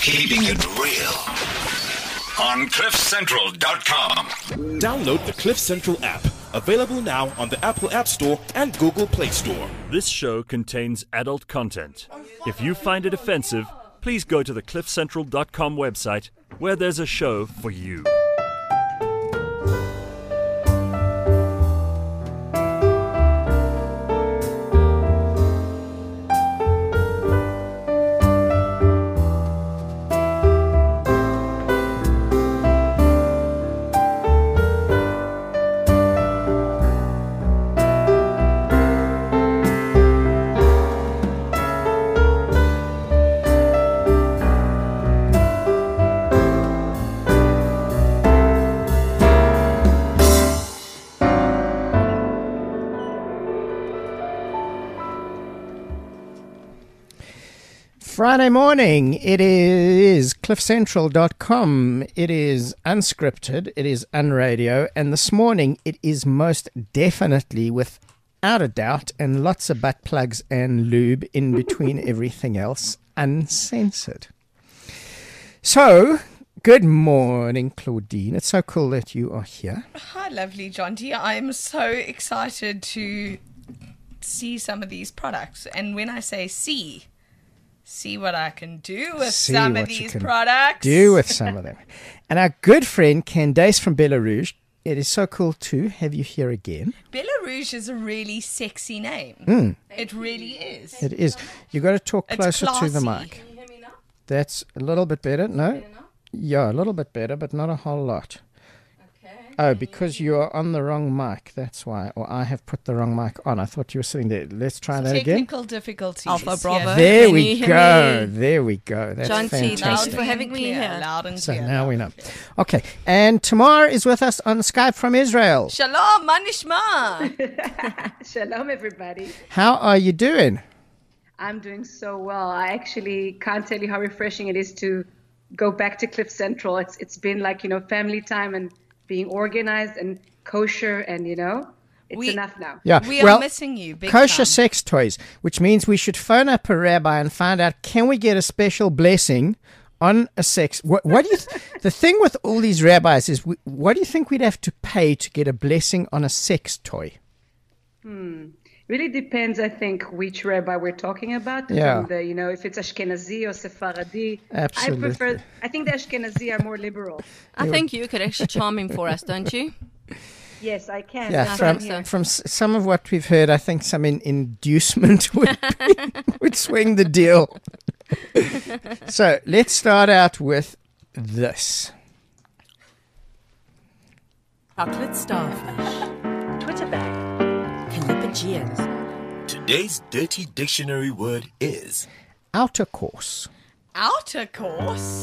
Keeping it real on CliffCentral.com. Download the Cliff Central app. Available now on the Apple App Store and Google Play Store. This show contains adult content. If you find it offensive, please go to the CliffCentral.com website where there's a show for you. Friday morning, it is cliffcentral.com, it is unscripted, it is unradio, and this morning it is most definitely, without a doubt, and lots of butt plugs and lube in between everything else, uncensored. So, good morning, Claudine. It's so cool that you are here. Hi, lovely Jonty. I'm so excited to see some of these products, and when I say see what I can do with some of these products. Do with some of them. And our good friend Candace from Belarus, it is so cool to have you here again. Belarus is a really sexy name. It really is. It is. You got to talk closer to the mic. Can you hear me now? That's a little bit better. No? Yeah, a little bit better, but not a whole lot. Oh, because you are on the wrong mic. That's why. Or I have put the wrong mic on. I thought you were sitting there. Let's try that again. Technical difficulties. Alpha Bravo. There we go. There we go. That's Jonty, fantastic. thank you for having me here. Loud and So clear. now we know. Okay. And Tamar is with us on Skype from Israel. Shalom, manishma. Shalom, everybody. How are you doing? I'm doing so well. I actually can't tell you how refreshing it is to go back to Cliff Central. It's been like, family time and being organized and kosher and, it's enough now. Yeah. We are missing you. Big Kosher time. sex toys, which means we should phone up a rabbi and find out, can we get a special blessing on a sex? What do you? The thing with all these rabbis is, what do you think we'd have to pay to get a blessing on a sex toy? Really depends, I think, which rabbi we're talking about. Yeah. From if it's Ashkenazi or Sephardi. Absolutely. I think the Ashkenazi are more liberal. I think you could actually charm him for us, don't you? Yes, I can. Yeah, I from think so. from some of what we've heard, I think some inducement would swing the deal. So let's start out with this. Chocolate starfish. Twitter bag. Calipageans. Today's dirty dictionary word is Outer course. Outer course.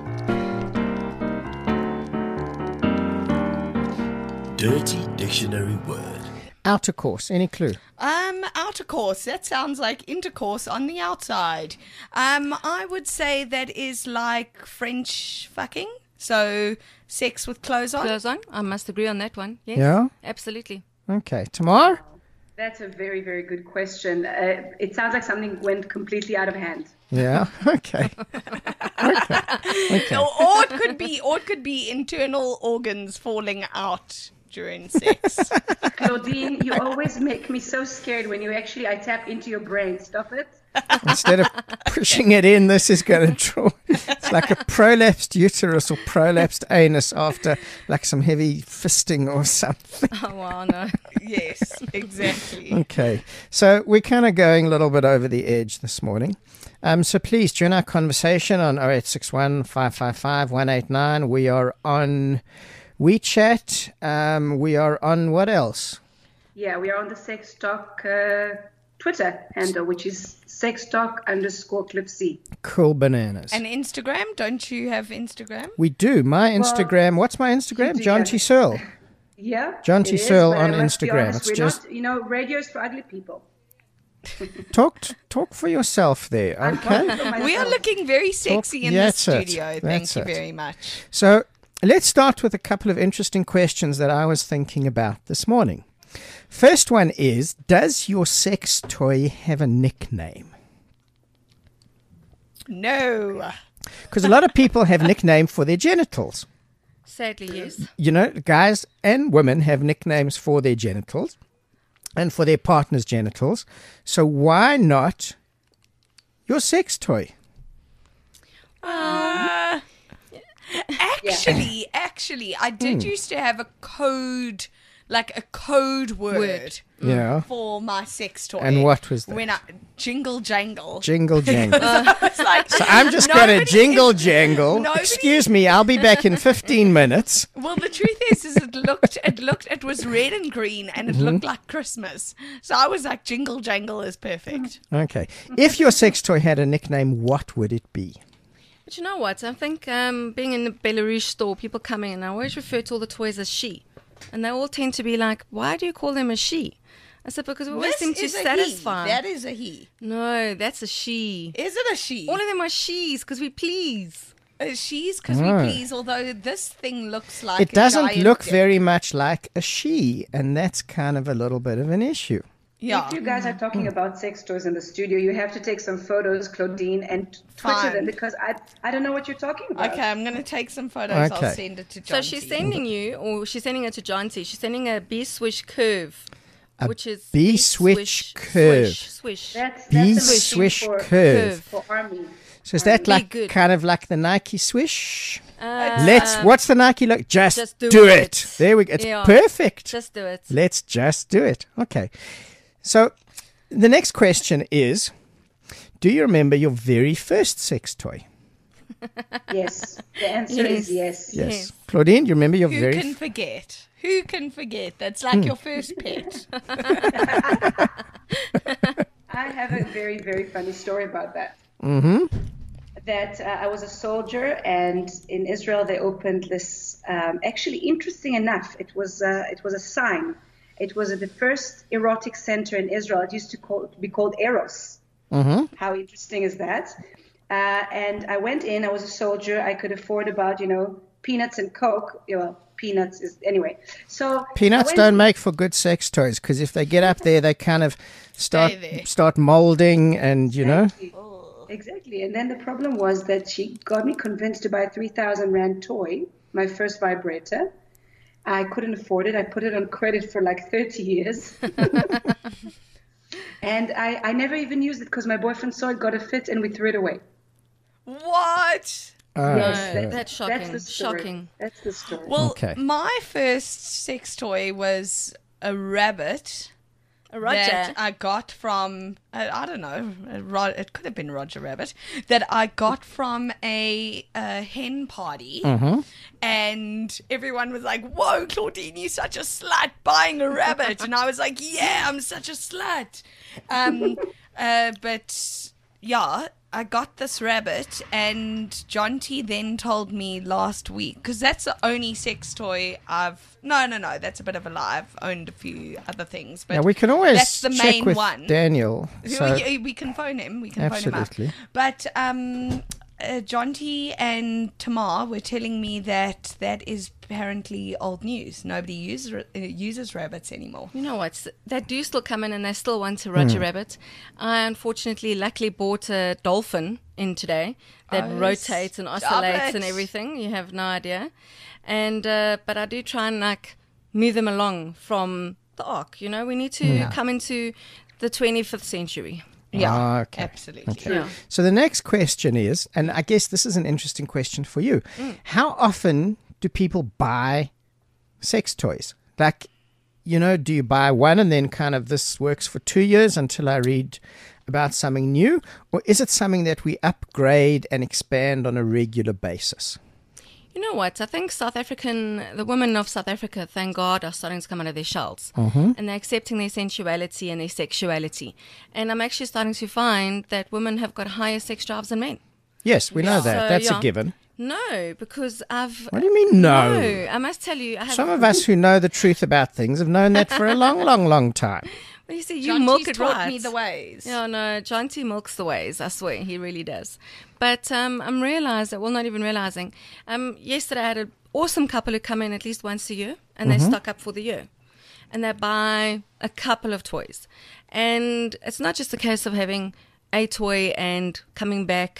dirty dictionary word. Outer course. Any clue? Outer course. That sounds like intercourse on the outside. I would say that is like French fucking. So sex with clothes on. Clothes on? I must agree on that one. Yes. Yeah? Absolutely. Okay. Tamar? That's a very, very good question. It sounds like something went completely out of hand. Yeah. Okay. Okay. Or it could be internal organs falling out during sex. Claudine, you always make me so scared when I tap into your brain. Stop it. Instead of pushing it in, this is going to draw. It's like a prolapsed uterus or prolapsed anus after like some heavy fisting or something. Oh, wow, no. Yes, exactly. Okay. So we're kind of going a little bit over the edge this morning. So please join our conversation on 0861 555 189. We are on WeChat. We are on what else? Yeah, we are on the Sex Talk Twitter handle, which is sextalk_CliffC. Cool bananas. And Instagram? Don't you have Instagram? We do. My Instagram. What's my Instagram? do, John yeah. T. Searle. Yeah. John T. it is, Searle but I on must be Instagram. honest, It's we're just not, radio's for ugly people. talk for yourself there. Okay. We are looking very sexy in That's the it. studio. That's Thank you it. very much. So let's start with a couple of interesting questions that I was thinking about this morning. First one is, does your sex toy have a nickname? No. Because a lot of people have nicknames for their genitals. Sadly, yes. You know, guys and women have nicknames for their genitals and for their partner's genitals. So why not your sex toy? Actually, I did used to have a code, like a code word Yeah. for my sex toy. And what was that? When I jingle jangle. Jingle jangle. I was like, So I'm just going to nobody jingle is- jangle. nobody- Excuse me, I'll be back in 15 minutes. Well, the truth is it was red and green, and it looked like Christmas. So I was like, jingle jangle is perfect. Okay. If your sex toy had a nickname, what would it be? But you know what? I think being in the Belarus store, people come in, and I always refer to all the toys as she. And they all tend to be like, why do you call them a she? I said, because we always seem to is a he. satisfy. That is a he. No, that's a she. Is it a she? All of them are she's because we please. She's because we please, although this thing looks like It a doesn't giant look dick. very much like a she, and that's kind of a little bit of an issue. Yeah. If you guys are talking about sex toys in the studio, you have to take some photos, Claudine, and Twitter Fine. them because I don't know what you're talking about. Okay, I'm going to take some photos. Okay. I'll send it to John. So she's sending you, or she's sending it to John T. She's sending a B-swish curve, which is B-swish curve. Swish. That's Bee the machine swish for, curve. for army. So is that Be like good. kind of like the Nike swish? Uh, What's the Nike look? Just do do it. it. There we go. It's Yeah. perfect. Just do it. Let's just do it. Okay. So the next question is, do you remember your very first sex toy? Yes. The answer is yes. Yes. Claudine, do you remember your Who very can forget? Who can forget? That's like your first pet. I have a very, very funny story about that. Mm-hmm. That I was a soldier, and in Israel they opened this. Actually, interesting enough, it was a sign. It was the first erotic center in Israel. It used to be called Eros. Mm-hmm. How interesting is that? And I went in. I was a soldier. I could afford about peanuts and Coke. Well, peanuts is anyway. So peanuts don't make for good sex toys because if they get up there, they kind of start molding, and Exactly. And then the problem was that she got me convinced to buy a 3,000 Rand toy, my first vibrator. I couldn't afford it. I put it on credit for like 30 years. And I never even used it because my boyfriend saw it, got a fit, and we threw it away. What? No, that's shocking. That's the story. Shocking. That's the story. Well, Okay. my first sex toy was a rabbit. Roger. That I got from, I don't know, it could have been Roger Rabbit, that I got from a hen party. And everyone was like, whoa, Claudine, you're such a slut buying a rabbit. And I was like, yeah, I'm such a slut. But yeah, I got this rabbit, and John T then told me last week, because that's the only sex toy No, that's a bit of a lie. I've owned a few other things, but Now we can always that's the check main with one. Daniel. So We can phone him. We can Absolutely. phone him up. But John T and Tamar were telling me that is apparently old news. Nobody uses rabbits anymore. You know what? They do still come in and they still want a Roger Rabbit. I unfortunately, luckily bought a dolphin in today that rotates and oscillates and everything. You have no idea. And but I do try and like move them along from the ark. We need to come into the 25th century. Yeah, okay. absolutely. Okay. Yeah. So the next question is, and I guess this is an interesting question for you. How often do people buy sex toys? Like, do you buy one and then kind of this works for 2 years until I read about something new? Or is it something that we upgrade and expand on a regular basis? You know what? I think the women of South Africa, thank God, are starting to come out of their shells. And they're accepting their sensuality and their sexuality. And I'm actually starting to find that women have got higher sex drives than men. Yes, we know that. So, That's yeah. a given. No, because What do you mean, no? No, I must tell you, I have... Some of us who know the truth about things have known that for a long, long, long time. Well, you see, you John milk T's it taught right. me the ways. Yeah, no, John T milks the ways. I swear, he really does. But I'm not even realizing. Yesterday I had an awesome couple who come in at least once a year, and they stock up for the year, and they buy a couple of toys. And it's not just a case of having a toy and coming back,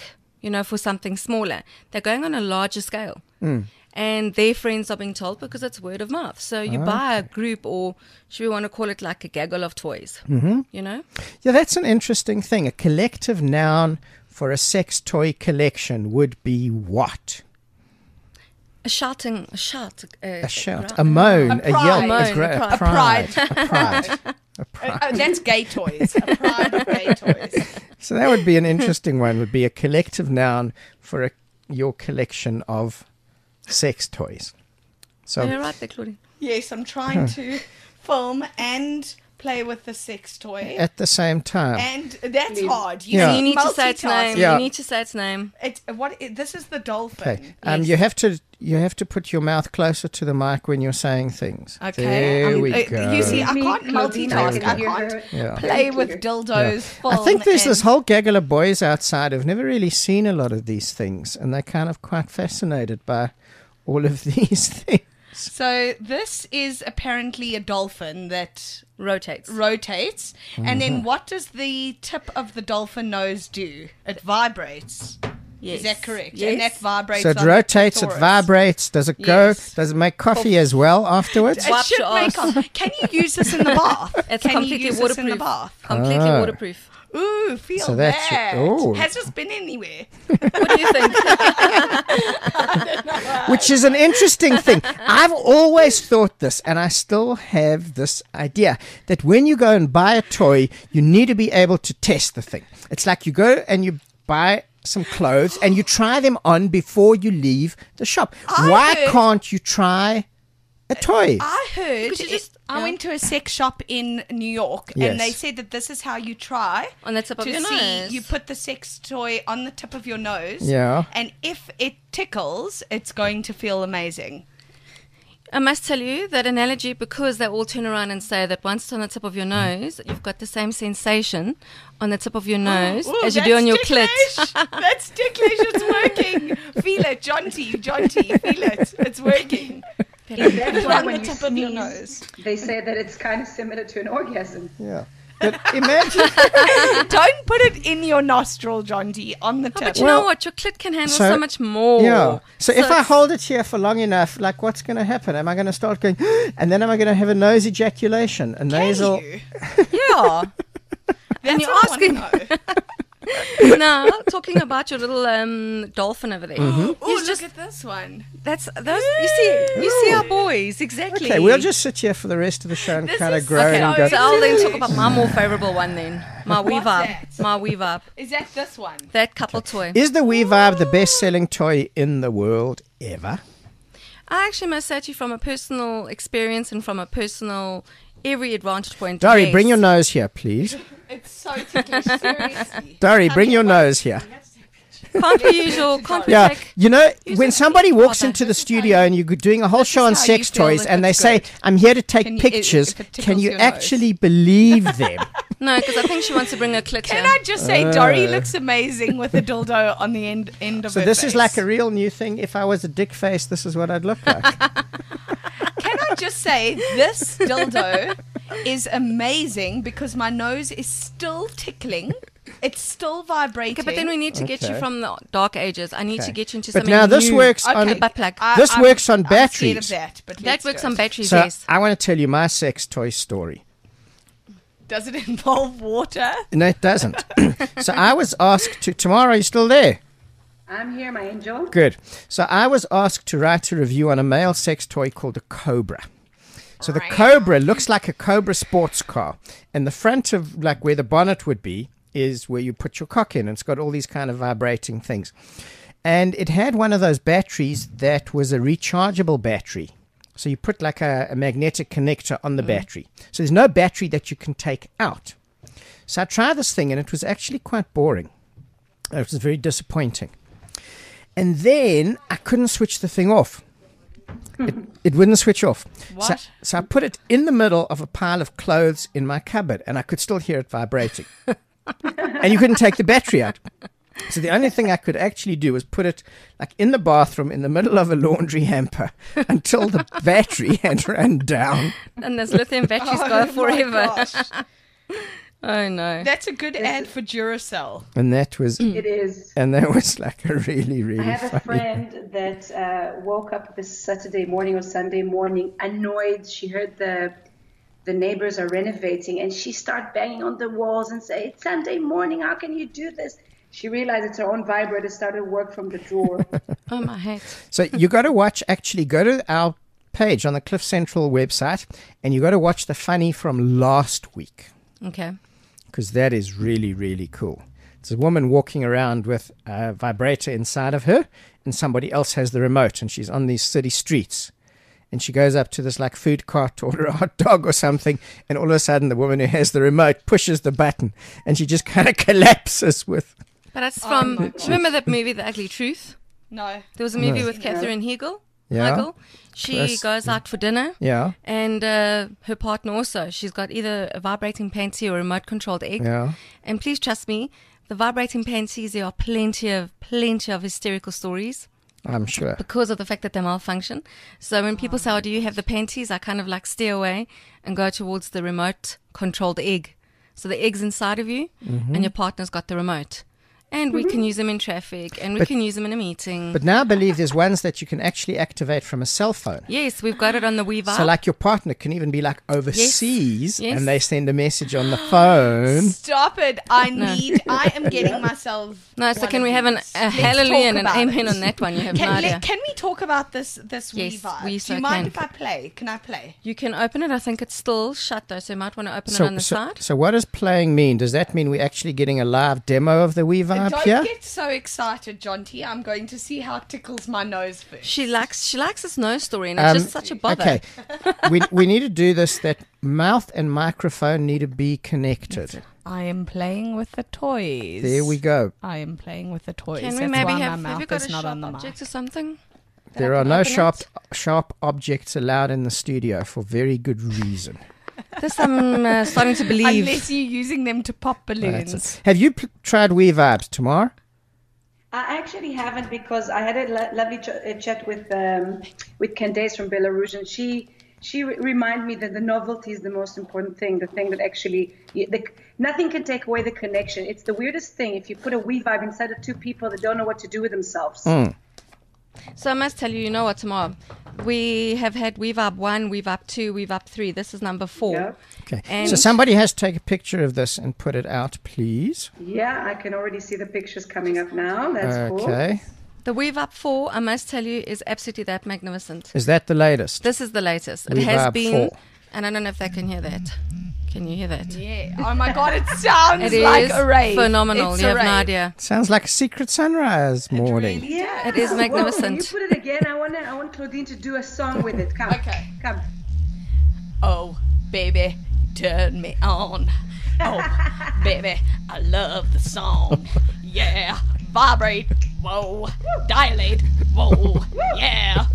for something smaller. They're going on a larger scale. And their friends are being told because it's word of mouth. So you buy a group, or should we want to call it like a gaggle of toys, Yeah, that's an interesting thing. A collective noun for a sex toy collection would be what? A shout, A moan, a yelp, a pride. a pride. That's gay toys. A pride of gay toys. So that would be an interesting one, would be a collective noun for your collection of sex toys. So You're right there, Claudia. Yes, I'm trying to film and play with the sex toy. at the same time. And that's hard. Yeah. You need to say its name. Yeah. You need to say its name. This is the dolphin. Okay. Yes. You have to put your mouth closer to the mic when you're saying things. Okay. There we go. You see, I can't Claudine, multitask. I hear can't her. Yeah. play with dildos. I think there's this film, whole gaggle of boys outside who've never really seen a lot of these things, and they're kind of quite fascinated by all of these things. So this is apparently a dolphin that Rotates. and then what does the tip of the dolphin nose do? It vibrates. Yes. Is that correct? Yes. And that vibrates. So it on rotates, the it clitoris. vibrates. Does it go? Yes. Does it make coffee as well afterwards? It Wipes should your make ass. Can you use this in the bath? It's Can you completely use this in the waterproof. bath? Completely Ah. waterproof. Ooh, feel So that's that. oh. Has this been anywhere? What do you think? Which is an interesting thing. I've always thought this, and I still have this idea, that when you go and buy a toy, you need to be able to test the thing. It's like you go and you buy some clothes and you try them on before you leave the shop. Why can't you try a toy? I heard. Because you just- I yeah. went to a sex shop in New York, Yes. and they said that this is how you try On the tip of to your see. nose. You put the sex toy on the tip of your nose. Yeah. And if it tickles, it's going to feel amazing. I must tell you that analogy, because they all turn around and say that once it's on the tip of your nose, you've got the same sensation on the tip of your nose Ooh, as you do on your ticklish. clit. That's ticklish. It's working. Feel it, Jonty. Feel it. It's working. That's why on when the you tip of your sneeze, nose. they say that it's kind of similar to an orgasm. Yeah. But imagine. Don't put it in your nostril, Jonty, on the tip. But you know what? Your clit can handle so- so much more. Yeah. So if I it's- hold it here for long enough, like what's going to happen? Am I going to start going, and then am I going to have a nose ejaculation? A nasal. You? Yeah. That's you're what I asking- wanna know. Now, talking about your little dolphin over there. Ooh, He's look at this one. That's those. You see our boys exactly. Okay, we'll just sit here for the rest of the show and This kind of is groan and go. So I'll then talk about my more favourable one then. My Wee What's Vibe. that? My Wee Vibe. Is that this one? That couple toy. Is the Wee Vibe the best-selling toy in the world ever? I actually must say to you from a personal experience and from a personal every advantage point. Dari, yes. bring your nose here, please. It's so ticklish, seriously. Dari, bring your nose here. Can't we use your can't we Yeah, take you know, when just somebody keep walks mother. into the studio and you're doing a whole This show is on how you sex feel toys if and they it's say, good. I'm here to take Can you- pictures, if it can tickles you your nose. actually believe them? No, because I think she wants to bring a clit Can here. I just say, Dory looks amazing with a dildo on the end of So her this face. is like a real new thing. If I was a dick face, this is what I'd look like. Can I just say, this dildo is amazing because my nose is still tickling. It's still vibrating. Okay, but then we need to get you Okay. from the dark ages. I need to Okay. get you into But something now this new. works on a butt plug. This works on I'm scared batteries. of that, but That let's works do on it. batteries, So yes. I want to tell you my sex toy story. Does it involve water? No, it doesn't. So I was asked to. Tomorrow, are you still there? I'm here, my angel. Good. So I was asked to write a review on a male sex toy called a Cobra. So the Cobra looks like a Cobra sports car, and the front of like where the bonnet would be is where you put your cock in. And it's got all these kind of vibrating things, and it had one of those batteries that was a rechargeable battery. So you put like a magnetic connector on the battery. So there's no battery that you can take out. So I tried this thing, and it was actually quite boring. It was very disappointing. And then I couldn't switch the thing off. It wouldn't switch off. What? So I put it in the middle of a pile of clothes in my cupboard, and I could still hear it vibrating. And you couldn't take the battery out. So the only thing I could actually do was put it like in the bathroom in the middle of a laundry hamper until the battery had run down. And those lithium batteries Oh go my forever. gosh. Oh no. That's a good ad for Duracell. And that was It is. and that was like a really, really I have funny. a friend that woke up this Saturday morning or Sunday morning annoyed. She heard the neighbors are renovating, and she started banging on the walls and say, "It's Sunday morning. How can you do this?" She realized it's her own vibrator, started work from the drawer. Oh my head. So you got to watch. Actually, go to our page on the Cliff Central website, and you got to watch the funny from last week. Okay. Because that is really, really cool. It's a woman walking around with a vibrator inside of her, and somebody else has the remote, and she's on these city streets. And she goes up to this like food cart to order a hot dog or something, and all of a sudden the woman who has the remote pushes the button, and she just kind of collapses with... But that's from, remember that movie, The Ugly Truth? No. There was a movie with Catherine Hegel. Yeah. Hegel. She Yes. goes out for dinner. Yeah, And her partner also. She's got either a vibrating panty or a remote-controlled egg. yeah. And please trust me, the vibrating panties, there are plenty of hysterical stories I'm sure. because of the fact that they malfunction. So when people say, "Oh, do you have the panties?" I kind of like steer away and go towards the remote-controlled egg. So the egg's inside of you, and your partner's got the remote. And we can use them in traffic, and we can use them in a meeting. But now I believe there's ones that you can actually activate from a cell phone. Yes, we've got it on the WeVibe. So like your partner can even be like overseas, Yes. and they send a message on the phone. Stop it. I am getting myself. No, so one can of we have an, these. a Let's hallelujah talk and an about amen it. on that one? You have no idea. Can we talk about this Yes, WeVibe? we Do so you mind can. if I play? Can I play? You can open it. I think it's still shut though, so you might want to open it on the side. So what does playing mean? Does that mean we're actually getting a live demo of the WeVibe Don't here? get so excited, John T. I'm going to see how it tickles my nose first. She likes this nose story, and it's just such a bother. Okay, we need to do this. That mouth and microphone need to be connected. I am playing with the toys. There we go. I am playing with the toys. Can we That's maybe why have my you mouth got is a not sharp on the object mic. or something? There I are can no open sharp objects allowed in the studio for very good reason. This I'm starting to believe. Unless you're using them to pop balloons. That's it. Have you tried WeVibes, Tamar? I actually haven't, because I had a lovely chat with Candace from Belarus, and she reminded me that the novelty is the most important thing, the thing that actually nothing can take away the connection. It's the weirdest thing if you put a WeVibe inside of two people that don't know what to do with themselves. So I must tell you, you know what, tomorrow we have had WeVibe 1, WeVibe 2, WeVibe 3. This is number 4. Yeah. Okay. And So somebody has to take a picture of this and put it out, please. Yeah, I can already see the pictures coming up now. That's cool. Okay. the WeVibe 4, I must tell you, is absolutely that magnificent. Is that the latest? This is the latest. It WeVibe has been, 4. and I don't know if they can hear that. Can you hear that? Yeah. Oh my God, it sounds It like is a rave. phenomenal. It's You a have no rave. idea. Sounds like a secret sunrise morning. Yeah, It is Whoa, magnificent. can you put it again? I want Claudine to do a song with it. Come. Okay. Come. Oh, baby, turn me on. Oh, baby, I love the song. Yeah, vibrate. Whoa, dilate. Whoa, yeah.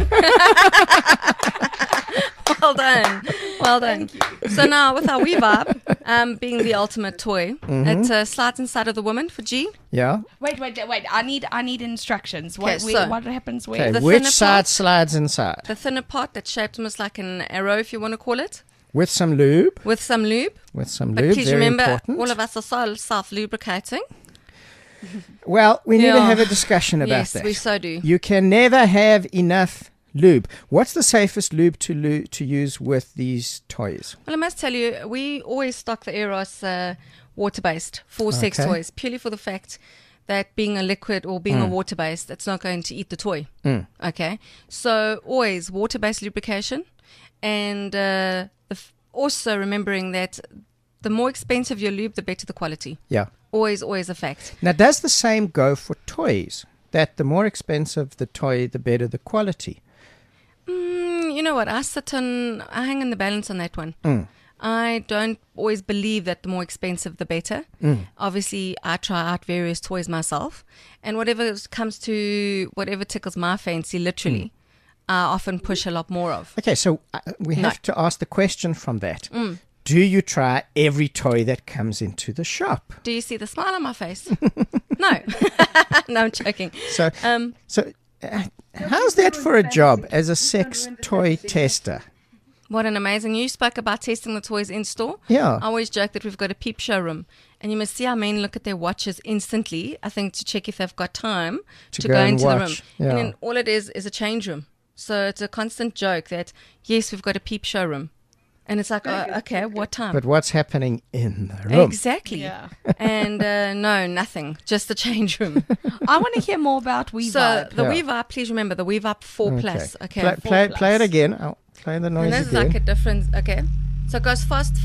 Well done. Well done. So now with our WeVibe, being the ultimate toy, it slides inside of the woman for G. Yeah. Wait. I need instructions. What, Okay, so- what happens Okay. where? The Which thinner side part- slides inside? The thinner part that's shaped almost like an arrow, if you want to call it, With some lube. with some lube. With some But lube. please Very remember, important. all of us are self-lubricating. Well, we need to Yeah. have a discussion about Yes, that. we so do. You can never have enough lube. What's the safest lube to use with these toys? Well, I must tell you, we always stock the Eros water-based for sex Okay. toys, purely for the fact that being a liquid or being a water-based, it's not going to eat the toy. Okay? So always water-based lubrication, and also remembering that the more expensive your lube, the better the quality. Yeah. Always a fact. Now, does the same go for toys? That the more expensive the toy, the better the quality? You know what? I hang in the balance on that one. I don't always believe that the more expensive, the better. Obviously, I try out various toys myself, and whatever comes to whatever tickles my fancy, literally, I often push a lot more of. Okay, so we No. have to ask the question from that. Do you try every toy that comes into the shop? Do you see the smile on my face? No. No, I'm joking. So, how's that for a job as a sex toy tester? What an amazing. You spoke about testing the toys in store. Yeah. I always joke that we've got a peep showroom. And you must see our men look at their watches instantly, I think, to check if they've got time to go into the room. Yeah. And then all it is a change room. So it's a constant joke that, yes, we've got a peep showroom. And it's like, oh, okay, what time? But what's happening in the room? Exactly. Yeah. And no, nothing. Just the change room. I want to hear more about So WeVibe. the WeVibe, please remember, the WeVibe 4 Plus. Okay. Play it again. I'll play the noise And this again. is like a different, okay. So it goes fastest,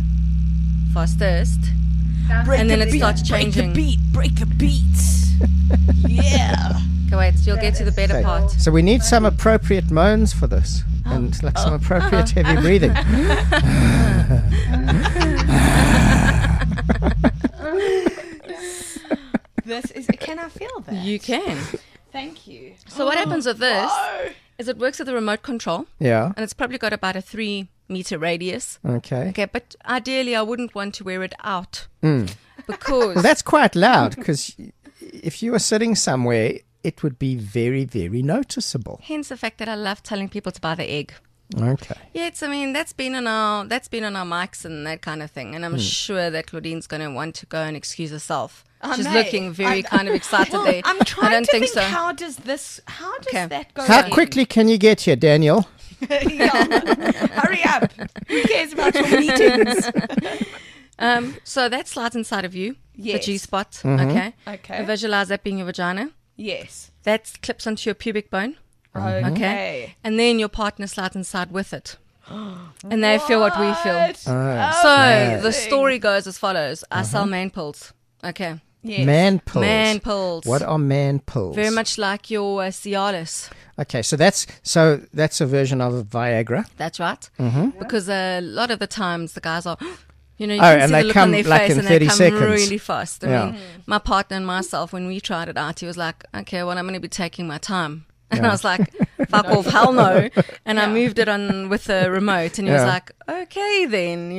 and then it starts changing. Break the beat. Yeah. Okay, wait, you'll get to the better Okay. part. So we need some appropriate moans for this. And like some appropriate heavy breathing. Can I feel that? You can. Thank you. So what happens with this is it works with a remote control, Yeah. and it's probably got about a 3-meter radius. Okay. Okay, but ideally I wouldn't want to wear it out because Well, that's quite loud because if you were sitting somewhere, it would be very, very noticeable. hence the fact that I love telling people to buy the egg. Okay. Yeah, I mean that's been on our mics and that kind of thing, and I'm sure that Claudine's going to want to go and excuse herself. She's May. looking very kind of excited there. I'm I trying don't to think think so. how does Okay. that go How in? quickly can you get here, Daniel? Yeah. Hurry up. Who cares about your meetings? So that slides inside of you, the Yes. G-spot. Mm-hmm. Okay. Okay. Visualize that being your vagina. Yes. That clips onto your pubic bone. Okay. And then your partner slides inside with it. And they feel what we feel. What? So the story goes as follows. I sell man pills. Okay. Yes. Man pills. Man pills. What are man pills? Very much like your Cialis. Okay, so that's a version of Viagra. That's right. Mm-hmm. Because a lot of the times the guys are, you Oh, can and see they the look come on their like face in and they 30 come seconds. really fast. I Yeah. mean, my partner and myself, when we tried it out, he was like, okay, well, I'm going to be taking my time. And I was like, fuck off, hell no. And I moved it on with the remote and he was Yeah. like, okay then,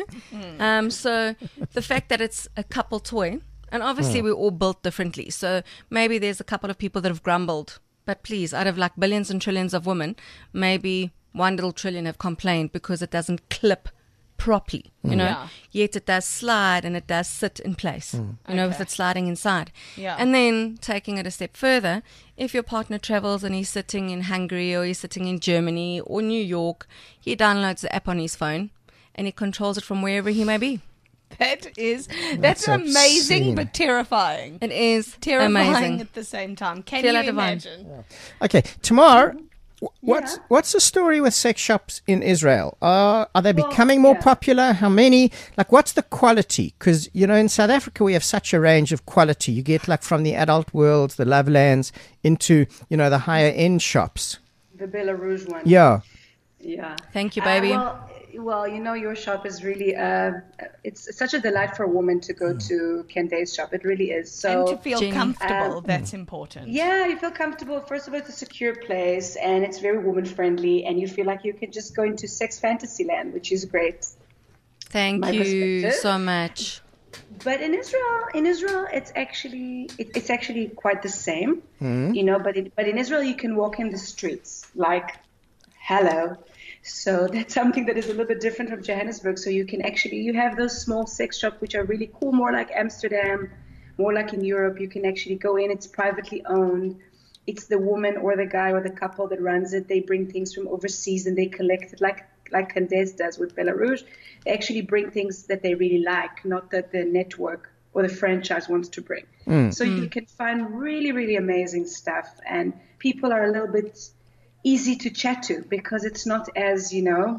So the fact that it's a couple toy, and obviously we're all built differently. So maybe there's a couple of people that have grumbled. But please, out of like billions and trillions of women, maybe 1 little trillion have complained because it doesn't clip properly, Yeah. Yet it does slide and it does sit in place, with it sliding inside. Yeah. And then taking it a step further, if your partner travels and he's sitting in Hungary or he's sitting in Germany or New York, he downloads the app on his phone and he controls it from wherever he may be. That's amazing obscene. but terrifying. It is Terrifying amazing. at the same time. Can Feel you like divine. imagine? Okay, Tamar, what's the story with sex shops in Israel? Are they becoming more popular? How many? Like, what's the quality? Because, in South Africa, we have such a range of quality. You get, like, from the adult world, the Lovelands, into, the higher-end shops. The Bella Rouge one. Yeah. Yeah. Thank you, baby. Well, your shop is really, it's such a delight for a woman to go to Candace's shop. It really is. So, And to feel Jenny. comfortable, that's important. yeah, you feel comfortable. First of all, it's a secure place and it's very woman friendly and you feel like you can just go into sex fantasy land, which is great. Thank my you perspective. so much. But in Israel, it's actually quite the same, But in Israel, you can walk in the streets like, hello. So that's something that is a little bit different from Johannesburg. So you have those small sex shops which are really cool, more like Amsterdam, more like in Europe. You can actually go in. It's privately owned. It's the woman or the guy or the couple that runs it. They bring things from overseas and they collect it like Candace does with Bella Rouge. They actually bring things that they really like, not that the network or the franchise wants to bring. So you can find really, really amazing stuff. And people are a little bit easy to chat to because it's not as,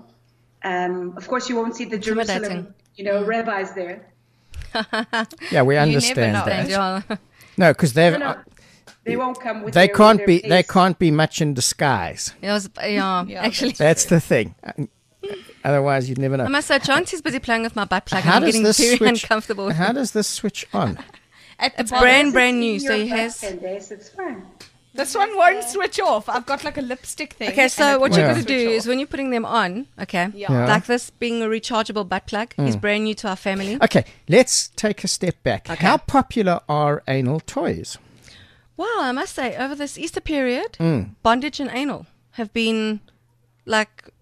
of course you won't see the Jerusalem, rabbis there. Yeah, we never understand know. that. Yeah. No, because They won't come with they their- can't their be they BS. can't be much in disguise. Actually. That's the thing. Otherwise, you'd never I know. must say, John is busy playing with my butt plug and How I'm does getting this very switch? uncomfortable. How does this switch on? It's Well, brand new, in so your he butt, has... Candace, it's fine. This one won't switch off. I've got like a lipstick thing. Okay, and so it what won't you're Yeah. going to do switch is off. when you're putting them on, okay, Yeah. like this being a rechargeable butt plug, he's brand new to our family. Okay, let's take a step back. Okay. How popular are anal toys? Wow, I must say, over this Easter period, bondage and anal have been like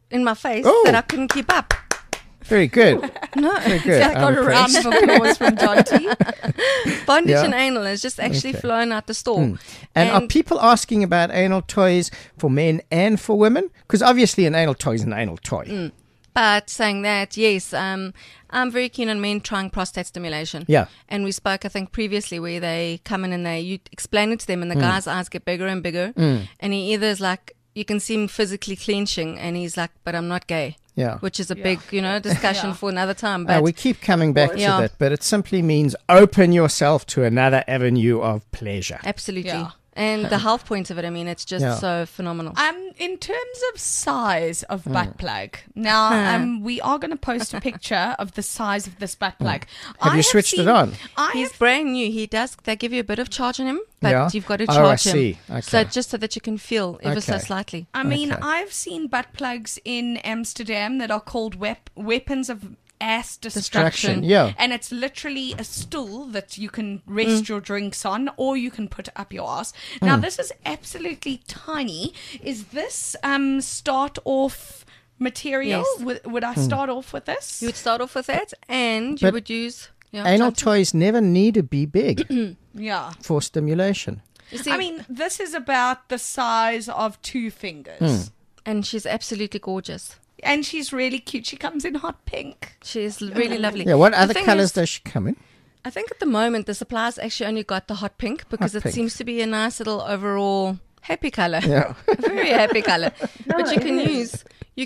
in my face Oh. that I couldn't keep up. Very good. No, Very good. I got I'm a round of applause from John T. Bondage Yeah. and anal has just actually Okay. flown out the store. And are people asking about anal toys for men and for women? Because obviously an anal toy is an anal toy. But saying that, yes, I'm very keen on men trying prostate stimulation. Yeah. And we spoke, I think, previously where they come in and you explain it to them and the guy's eyes get bigger and bigger. And he either is like, you can see him physically clenching and he's like, but I'm not gay. Yeah. Which is a big, discussion for another time. But We keep coming back to Yeah. that, but it simply means open yourself to another avenue of pleasure. absolutely. Yeah. And the health point of it, I mean, it's just Yeah. so phenomenal. In terms of size of butt plug, now we are going to post a picture of the size of this butt plug. Have you switched it on? He's brand new. They give you a bit of charge on him, but Yeah. you've got to Oh, charge I him. see. Okay. So just so that you can feel ever so Okay. slightly. I mean, Okay. I've seen butt plugs in Amsterdam that are called weapons of ass destruction. Yeah. And it's literally a stool that you can rest your drinks on or you can put up your ass. Now, this is absolutely tiny. Is this start off material? Yes. Would I start off with this? You would start off with that, and you But would use Anal Johnson. toys never need to be big Yeah. for stimulation. You see, I mean, this is about the size of 2 fingers. and she's absolutely gorgeous. And she's really cute. She comes in hot pink. She's really lovely. Yeah, what The other thing colors is, does she come in? I think at the moment the suppliers actually only got the hot pink because Hot it pink. seems to be a nice little overall happy color. Yeah. A very happy color. But you it can is.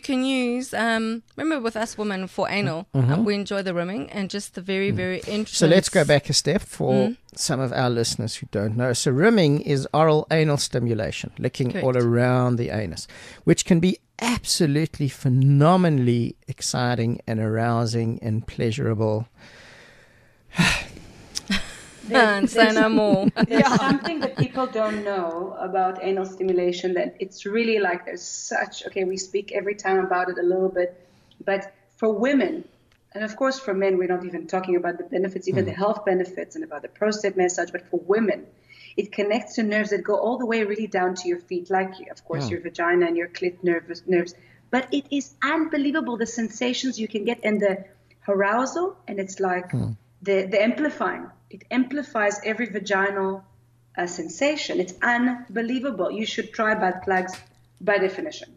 use remember with us women for anal, we enjoy the rimming and just the very, very interesting. So let's go back a step for some of our listeners who don't know. So rimming is oral anal stimulation, licking all Correct. around the anus, which can be absolutely phenomenally exciting and arousing and pleasurable. And say no more. There's something that people don't know about anal stimulation, that it's really like there's such, okay, we speak every time about it a little bit, but for women, and of course for men, we're not even talking about the benefits, even the health benefits and about the prostate massage, but for women, it connects to nerves that go all the way really down to your feet, like, of course, your vagina and your clit nerves. But it is unbelievable, the sensations you can get and the arousal, and it's like the amplifying. It amplifies every vaginal sensation. It's unbelievable. You should try butt plugs by definition.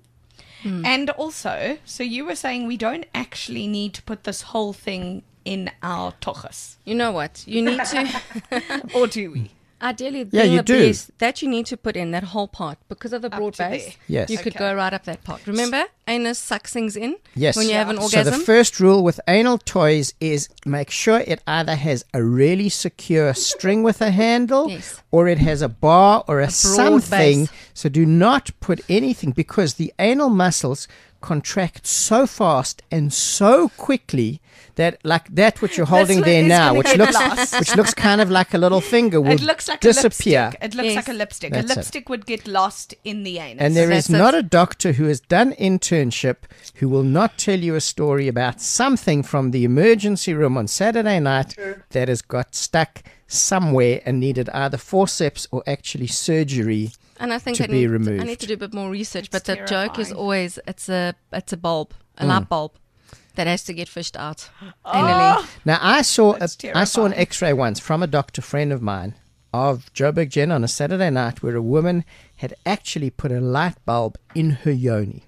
And also, so you were saying we don't actually need to put this whole thing in our tochas. You know what? You need to Or do we? ideally Yeah, being you a do. BS, that you need to put in that whole part because of the broad to base. there. Yes. You could Okay. go right up that part. Remember, anus sucks things in Yes. when you have an So orgasm. the first rule with anal toys is make sure it either has a really secure string with a handle Yes. or it has a bar or a something. base. So do not put anything, because the anal muscles contract so fast and so quickly that, like that which you're holding This there is now, gonna which get looks lost. which looks kind of like a little finger, will It looks like disappear. a lipstick. It looks Yes. like a lipstick. That's a it. lipstick would get lost in the anus. And there is That's it. not a doctor who has done internship who will not tell you a story about something from the emergency room on Saturday night that has got stuck somewhere and needed either forceps or actually surgery. And I think to I be need removed. to do a bit more research. It's but the joke is terrifying. always it's a bulb, a light bulb that has to get fished out anally. Now I saw That's I saw an terrifying. X-ray once from a doctor friend of mine of Joburg Jen on a Saturday night where a woman had actually put a light bulb in her yoni,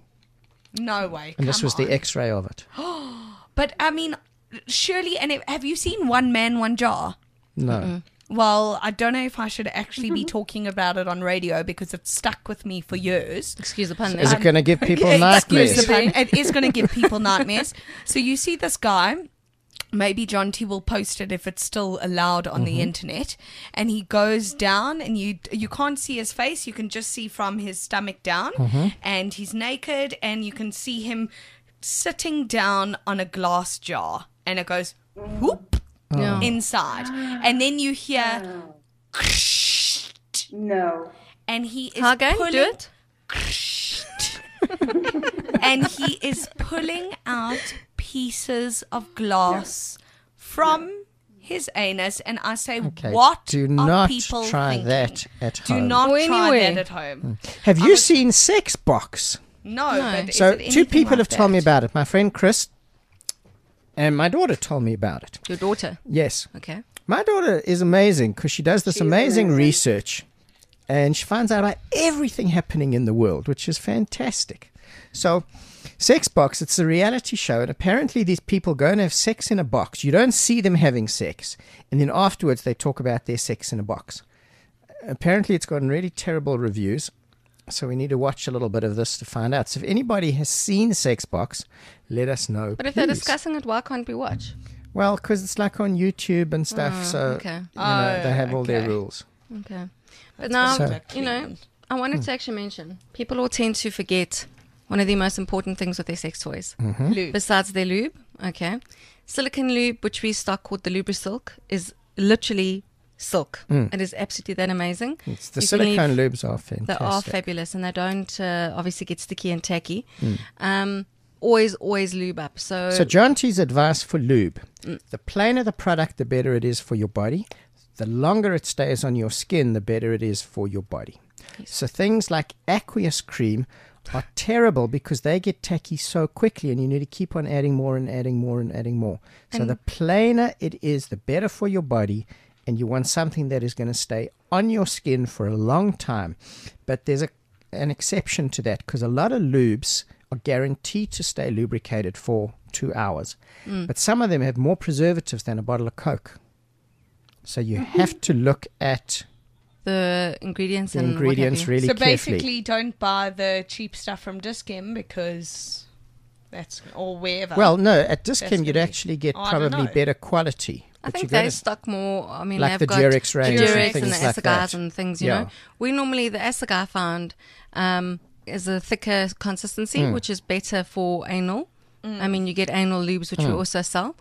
No way. and this come was the on. X-ray of it. But I mean, surely. And have you seen One Man, One Jar? No. Well, I don't know if I should actually be talking about it on radio because it's stuck with me for years. Excuse the pun. Is there. it going to give people Excuse nightmares? the pun. It is going to give people nightmares. So you see this guy. Maybe John T will post it if it's still allowed on the internet. And he goes down, and you can't see his face. You can just see from his stomach down, and he's naked, and you can see him sitting down on a glass jar, and it goes whoop Yeah. inside, and then you hear, No. and he is Hagen, pulling do it. and he is pulling out pieces of glass from his anus, and I say, Okay, what do are not people try thinking? that at Do home. not Or try anywhere. that at home. Have you seen Sex Box? No. But So is it 2 people like have told me that? about it. My friend Chris and my daughter told me about it. Your daughter. Yes. Okay. My daughter is amazing because she does this She's amazing amazing. research and she finds out about everything happening in the world, which is fantastic. So, Sex Box, it's a reality show, and apparently these people go and have sex in a box. You don't see them having sex, and then afterwards they talk about their sex in a box. Apparently it's gotten really terrible reviews, so we need to watch a little bit of this to find out. So if anybody has seen Sex Box, let us know, But if they're please. discussing it, why can't we watch? Well, because it's like on YouTube and stuff, so okay. they have all their okay. rules. Okay. But now, So- you know, I wanted to actually mention, people all tend to forget one of the most important things with their sex toys. Lube. Besides their lube, okay. Silicone lube, which we stock called the Lubrisilk, is literally silk. It is absolutely that amazing. It's the You can leave- silicone lubes are They fantastic. are fabulous, and they don't obviously get sticky and tacky. Always lube up. So John T's advice for lube: the plainer the product, the better it is for your body. The longer it stays on your skin, the better it is for your body. So things like aqueous cream are terrible because they get tacky so quickly, and you need to keep on adding more and adding more and adding more. So the plainer it is, the better for your body, and you want something that is going to stay on your skin for a long time. But there's an exception to that, because a lot of lubes are guaranteed to stay lubricated for 2 hours. But some of them have more preservatives than a bottle of Coke. So you have to look at the ingredients the and ingredients what have you. really So carefully. basically, don't buy the cheap stuff from Dischem because that's or wherever. Well, no, at That's Dischem you'd gonna be- actually get I don't probably know. better quality. I But think you gotta- they stock more. I mean, Like they've the got Durex range and Durex things and the like Assagars that. and things. You Yeah. know, we normally the Assagar I found is a thicker consistency, which is better for anal. I mean, you get anal lubes, which we also sell.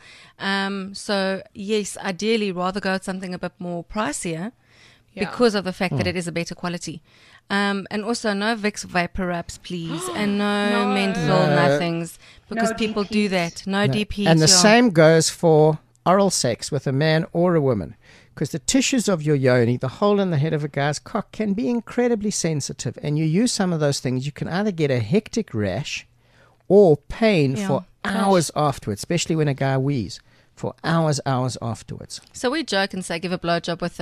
So yes, ideally, rather go with something a bit more pricier. Yeah. Because of the fact that it is a better quality. And also no Vicks Vapor Wraps, please. And no menthol nothings. Because No people do DPs. that. No DPs. And the yeah. same goes for oral sex with a man or a woman. Because the tissues of your yoni, the hole in the head of a guy's cock, can be incredibly sensitive. And you use some of those things, you can either get a hectic rash or pain Yeah, for hours afterwards, especially when a guy wheezes, for hours afterwards. So we joke and say give a blowjob with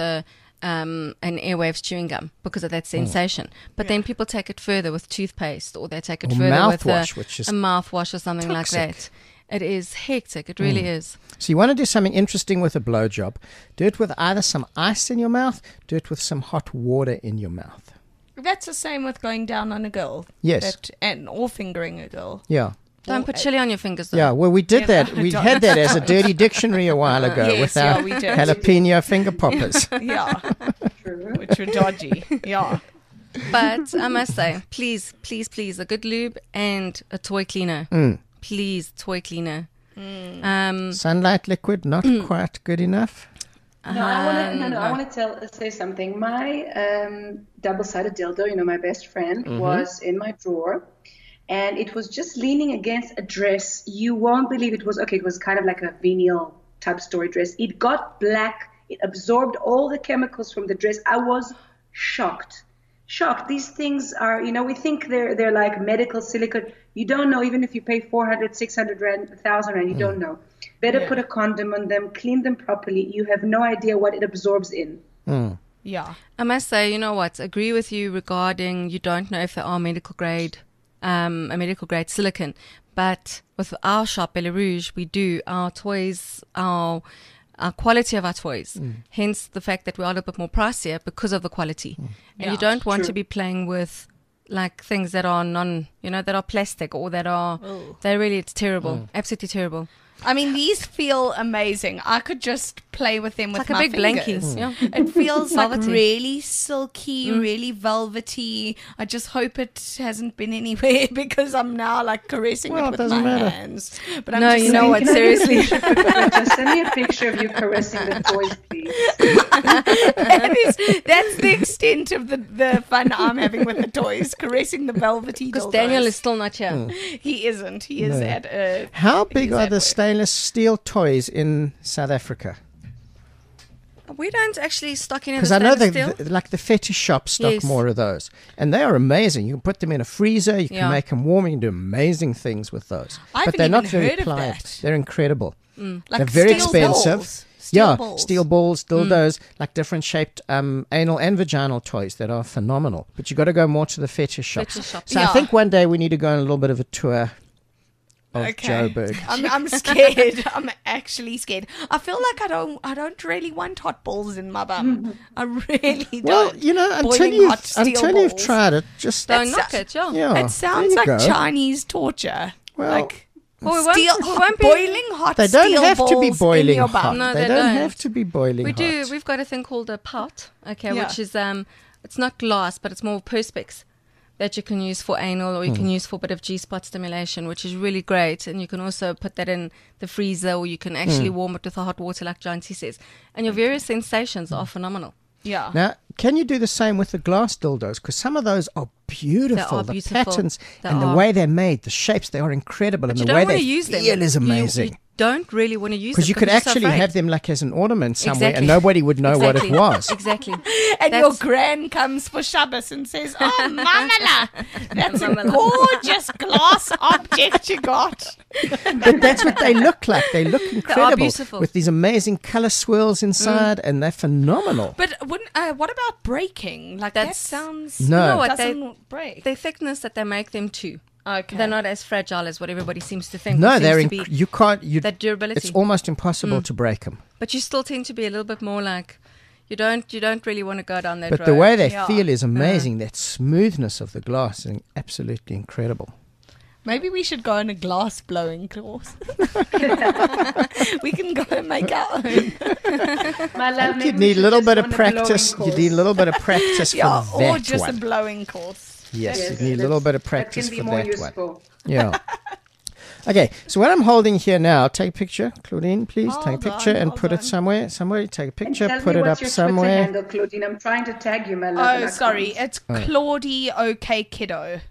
an Airwaves chewing gum because of that sensation. But then people take it further with toothpaste, or they take it Or further with mouthwash, which is a mouthwash or something like toxic. that. It is hectic. It really is. So you want to do something interesting with a blowjob, do it with either some ice in your mouth, do it with some hot water in your mouth. that's the same with going down on a girl. Yes. Or fingering a girl. Yeah. Don't put chili on your fingers, though. Yeah, well, we did Yeah, that. no, We don't. had that as a dirty dictionary a while ago Yes, with our yeah, we did. jalapeno finger poppers. Yeah, True. which were dodgy. Yeah. But I must say, please, please, please, a good lube and a toy cleaner. Please, toy cleaner. Sunlight liquid, not quite good enough. No, I want to say something. My double-sided dildo, my best friend, was in my drawer, and it was just leaning against a dress. You won't believe it was It was kind of like a vinyl type story dress. It got black. It absorbed all the chemicals from the dress. I was shocked. These things are, we think they're like medical silicone. You don't know, even if you pay 400, 600 rand, 1,000 rand, you don't know. Better put a condom on them, clean them properly. You have no idea what it absorbs in. Yeah. I must say, you know what? Agree with you regarding you don't know if they are medical grade, a medical grade silicone. But with our shop, Bella Rouge, we do our toys, our quality of our toys. Hence the fact that we are a little bit more pricier because of the quality. And you don't want to be playing with like things that are that are plastic or that are, it's terrible. Absolutely terrible. I mean, these feel amazing. I could just play with them with like a my big fingers. blankie. Yeah. It feels like Velvety. really silky, really velvety. I just hope it hasn't been anywhere because I'm now like caressing Well, it it with doesn't my matter. hands. But I'm No, just you know saying, what? Can I get a Seriously. picture of it? Just send me a picture of you caressing the toys, please. that's the extent of the fun I'm having with the toys, caressing the velvety Because dildos. Daniel is still not here. He isn't. He is at How big he's are at the work. stainless steel toys in South Africa? We don't actually stock any of because the I know stainless steel. like the fetish shops stock Yes. more of those, and they are amazing. You can put them in a freezer. You can Yeah. make them warm. You can do amazing things with those. I but haven't they're not even very heard of pliable. that. They're incredible. Like They're very steel expensive. balls. Steel balls. Steel balls, dildos, like different shaped anal and vaginal toys that are phenomenal. But you got to go more to the fetish shops. Fetish shops. So I Yeah. think one day we need to go on a little bit of a tour of Joburg. I'm scared. I'm actually scared. I feel like I don't really want hot balls in my bum. I really don't. Well, you know, until Boiling hot steel you've balls. tried it, just Don't knock it, yeah. yeah. It sounds there like you go. Chinese torture. Well, like Well, we won't- steel, we won't be- boiling hot They don't steel have to be balls boiling in your hot. bum. No, they they don't don't. have to be boiling We hot. do. We've got a thing called a pout, okay, Yeah. which is it's not glass, but it's more perspex that you can use for anal or you can use for a bit of G-spot stimulation, which is really great. And you can also put that in the freezer, or you can actually warm it with the hot water, like Janty says. And your various sensations are phenomenal. Yeah. Now, can you do the same with the glass dildos? Because some of those are beautiful. They are the beautiful. patterns They and the are. way they're made, the shapes, they are incredible. But and you the don't way want they to use them. feel is amazing. You don't really want to use them. Because you could you're so actually afraid. have them like as an ornament somewhere Exactly. and nobody would know what it Exactly. was. Exactly. And your That's- gran comes for Shabbos and says, "Oh, Mamala, that's a Mamala. gorgeous glass object you got." But that's what they look like. They look incredible. beautiful. With these amazing color swirls inside and they're phenomenal. But what about breaking? Like that sounds No. You know what, doesn't break. the thickness that they make them to. Okay. They're not as fragile as what everybody seems to think. No, It they're seems to be you can't you that durability. It's almost impossible to break them. But you still tend to be a little bit more like you don't really want to go down that But road. the way they Yeah. feel is amazing. That smoothness of the glass is absolutely incredible. Maybe we should go on a glass blowing course. We can go and make our own. My love, You need a little bit of practice. You need a little bit of practice Yeah, for or that just a one. blowing course. Yes, you need a little bit of That practice can be for more that useful. one. Yeah. Okay, so what I'm holding here now, take a picture, Claudine, please. Take a Hold picture on, and hold put it on. somewhere. Somewhere, take a And picture, tell put me it what's up your somewhere. Twitter handle, Claudine. I'm trying to tag you, my love. and Oh, I sorry. can't. It's Claudie OK Kiddo.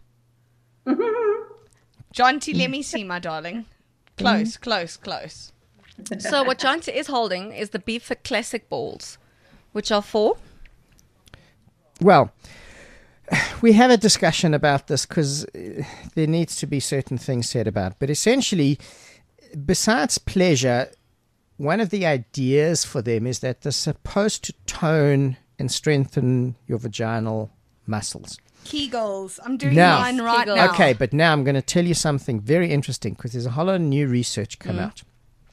Jonty, let me see, my darling. Close, close, close. So what Janty is holding is the BFIT Classic balls, which are for Well, we have a discussion about this because there needs to be certain things said about it. But essentially, besides pleasure, one of the ideas for them is that they're supposed to tone and strengthen your vaginal muscles. Kegels. I'm doing Now- mine right Kegels. now. Okay, but now I'm going to tell you something very interesting because there's a whole lot of new research come out.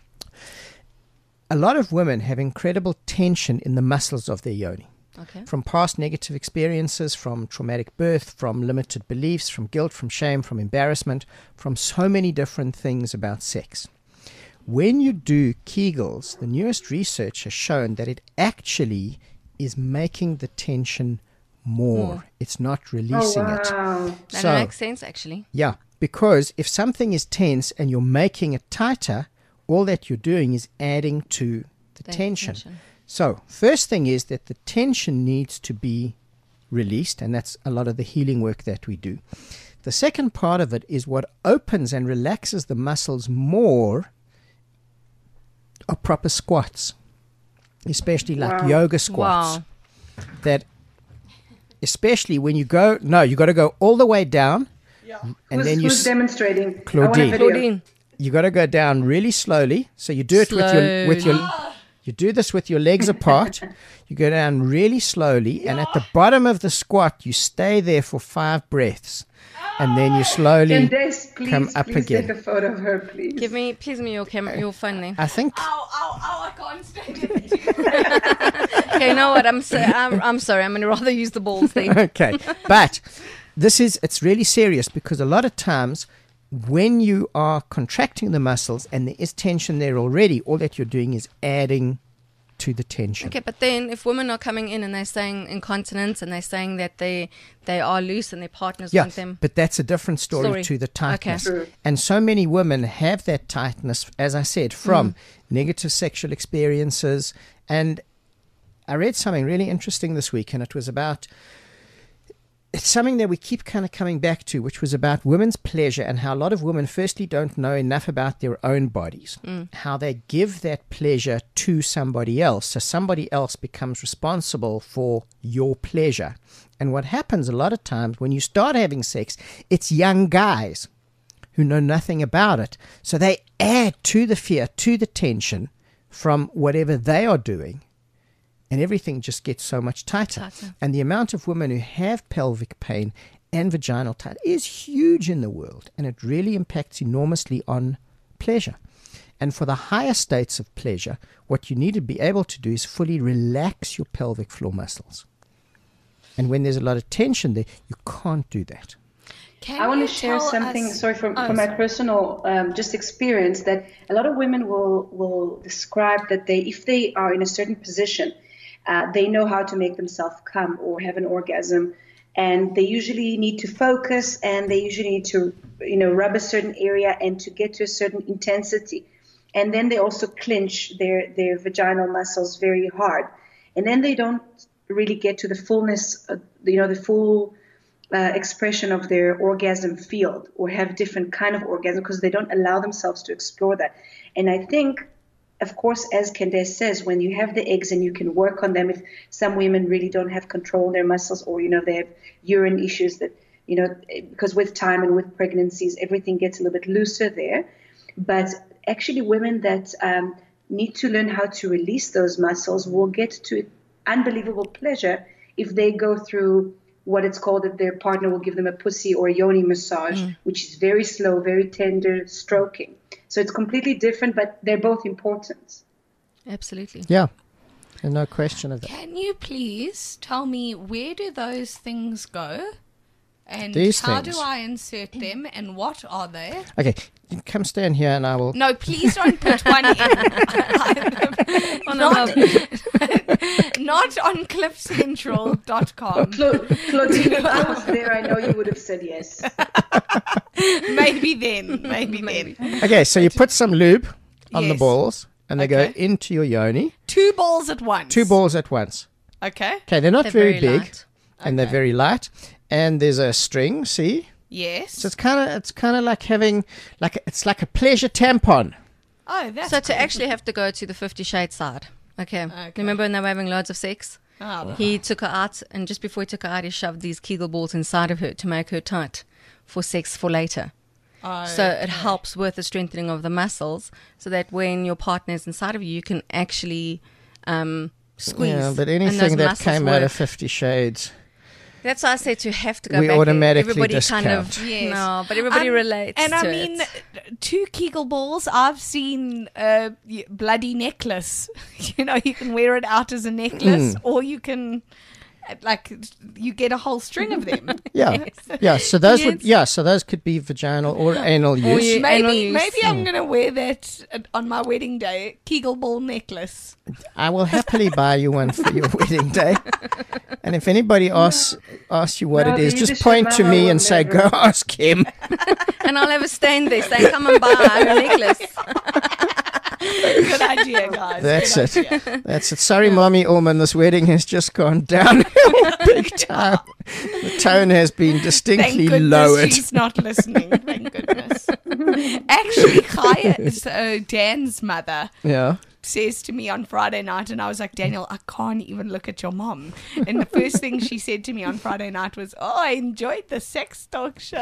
A lot of women have incredible tension in the muscles of their yoni. okay. From past negative experiences, from traumatic birth, from limited beliefs, from guilt, from shame, from embarrassment, from so many different things about sex. When you do Kegels, the newest research has shown that it actually is making the tension more. It's not releasing it. Wow. That So- makes sense, actually. Yeah, because if something is tense and you're making it tighter, all that you're doing is adding to the tension. So, first thing is that the tension needs to be released, and that's a lot of the healing work that we do. The second part of it is what opens and relaxes the muscles more are proper squats, especially like yoga squats. Wow. That, especially when you go, no, you got to go all the way down, and then you Who's demonstrating? Claudine. I want a video. Claudine. you got to go down really slowly. So you do it with your you do this with your legs apart. You go down really slowly, and at the bottom of the squat, you stay there for 5 breaths, and then you slowly Can Des please, come up please again. take a photo of her, please? Give me your camera, your phone there. I think Ow, ow, ow, I can't stand it. Okay, you know what? I'm sorry. I'm going to rather use the balls there. okay, but it's really serious because a lot of times when you are contracting the muscles and there is tension there already, all that you're doing is adding to the tension. Okay, but then if women are coming in and they're saying incontinence and they're saying that they are loose and their partners Yeah, want them. but that's a different story to the tightness. And so many women have that tightness, as I said, from negative sexual experiences. And I read something really interesting this week, and it was about it's something that we keep kind of coming back to, which was about women's pleasure and how a lot of women firstly don't know enough about their own bodies, how they give that pleasure to somebody else. So somebody else becomes responsible for your pleasure. And what happens a lot of times when you start having sex, it's young guys who know nothing about it. So they add to the fear, to the tension from whatever they are doing. And everything just gets so much tighter. And the amount of women who have pelvic pain and vaginal tightness is huge in the world. And it really impacts enormously on pleasure. And for the higher states of pleasure, what you need to be able to do is fully relax your pelvic floor muscles. And when there's a lot of tension there, you can't do that. I want to share something, from my personal just experience, that a lot of women will describe that if they are in a certain position, they know how to make themselves come or have an orgasm, and they usually need to focus, and they usually need to, rub a certain area and to get to a certain intensity. And then they also clench their vaginal muscles very hard. And then they don't really get to the fullness, the full expression of their orgasm field, or have different kind of orgasm, because they don't allow themselves to explore that. And I think, of course, as Candace says, when you have the eggs and you can work on them, if some women really don't have control of their muscles, or, they have urine issues that, because with time and with pregnancies, everything gets a little bit looser there. But actually women that need to learn how to release those muscles will get to unbelievable pleasure if they go through what it's called, that their partner will give them a pussy or a yoni massage, which is very slow, very tender stroking. So it's completely different, but they're both important. Absolutely. Yeah, and no question of that. Can you please tell me, where do those things go? And how do I insert them, and what are they? Okay, you come stand here and I will... No, please don't put one in. Not on cliffcentral.com. Claudine, if I was there, I know you would have said yes. Maybe then. Okay, so you put some lube on the balls, and they go into your yoni. 2 balls at once. 2 balls at once. Okay. Okay, they're not very big, light. and they're very light. And there's a string, see? Yes. So it's kind of like having, it's like a pleasure tampon. Oh, that's So to actually have to go to the 50 Shades side. Okay. Remember when they were having loads of sex? Oh, He took her out, and just before he took her out, he shoved these Kegel balls inside of her to make her tight for sex for later. So it helps with the strengthening of the muscles, so that when your partner is inside of you, you can actually squeeze. Yeah, but and those anything that muscles came out work. of 50 Shades... That's why I said you have to go We back. automatically everybody discount. kind of Yes. no, but everybody relates. And to I mean, it. 2 Kegel balls. I've seen bloody necklace. You can wear it out as a necklace, or you can, you get a whole string of them. Yeah, yeah. So those so those could be vaginal or anal use. Maybe I'm gonna wear that on my wedding day. Kegel ball necklace. I will happily buy you one for your wedding day. And if anybody asks you what it is, just point to me and say, "Go ask him." And I'll have a stand there saying, "Come and buy her necklace." Good idea, guys. That's it. Sorry, Mommy Ullman, this wedding has just gone downhill big time. The tone has been distinctly Thank goodness lowered. she's not listening. Thank goodness. Actually, Kaya, Dan's mother, says to me on Friday night, and I was like, Daniel, I can't even look at your mom. And the first thing she said to me on Friday night was, "Oh, I enjoyed the sex talk show."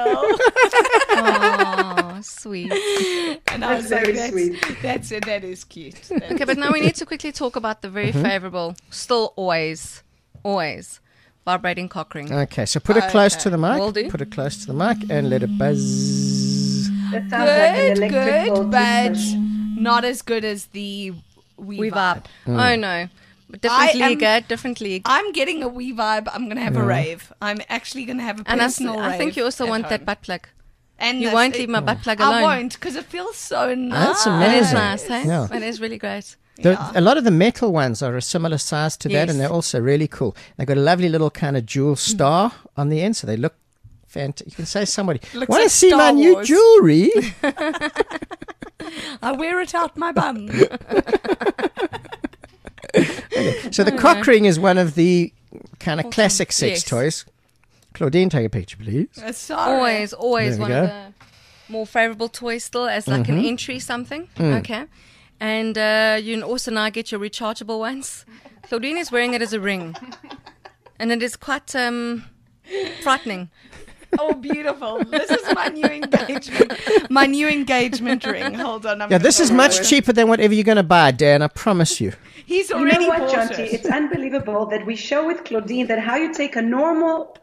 Oh, sweet. And I was like, sweet. That is cute. Okay, but now we need to quickly talk about the very favorable, still always vibrating cock ring. Okay, so put it close to the mic. Will do. Put it close to the mic and let it buzz. That sounds like an Good, electrical but toothbrush. not as good as the We Vibe. Oh no, different league. I'm getting a We Vibe. I'm going to have a rave. I'm actually going to have a And personal rave. I think you also at want that home. butt plug. And You that's won't it. leave my butt plug alone. I won't, because it feels so nice. That's It amazing. is nice, hey? Yeah. It is really great. A lot of the metal ones are a similar size to that, Yes. and they're also really cool. They've got a lovely little kind of jewel star on the end, so they look fantastic. You can say somebody, Looks want to like see Star my new Wars." jewelry? I wear it out my bum. So the cock ring is one of the kind of classic sex yes. toys. Claudine, take a picture, please. Sorry. Always There we one go. of the more favorable toys still as like an entry something. Okay. And you can also now get your rechargeable ones. Claudine is wearing it as a ring. And it is quite frightening. Oh, beautiful. This is my new engagement. My new engagement ring. Hold on. This is much cheaper than whatever you're going to buy, Dan, I promise you. He's You already know what, bought Jonty? it. It's unbelievable that we show with Claudine that how you take a normal,